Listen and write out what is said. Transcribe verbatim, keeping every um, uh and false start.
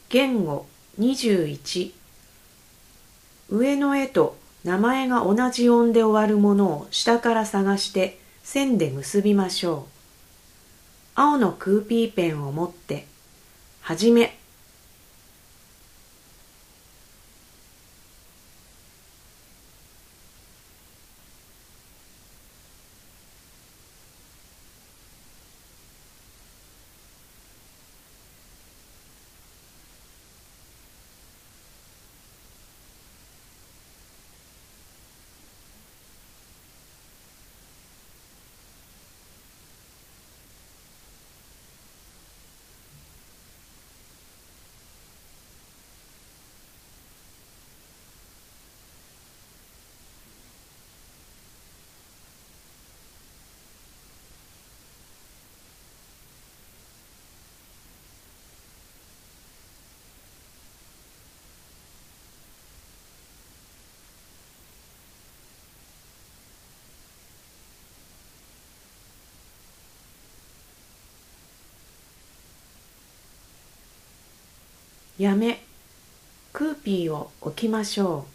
言語にじゅういち。上の絵と名前が同じ音で終わるものを下から探して線で結びましょう。青のクーピーペンを持って、はじめ。やめ、クーピーを置きましょう。